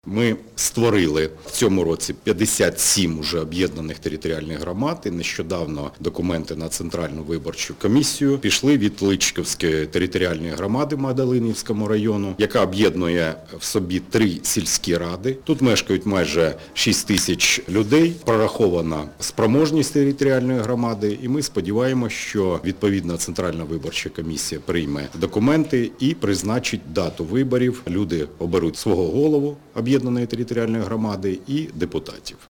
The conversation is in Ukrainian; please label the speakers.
Speaker 1: Ми створили в цьому році 57 уже об'єднаних територіальних громад. І нещодавно документи на Центральну виборчу комісію пішли від Личківської територіальної громади Магдалинівському району, яка об'єднує в собі 3 сільські ради. Тут мешкають майже 6 тисяч людей, прорахована спроможність територіальної громади, і ми сподіваємося, що відповідна Центральна виборча комісія прийме документи і призначить дату виборів. Люди оберуть свого голову об'єднаної територіальної громади і депутатів.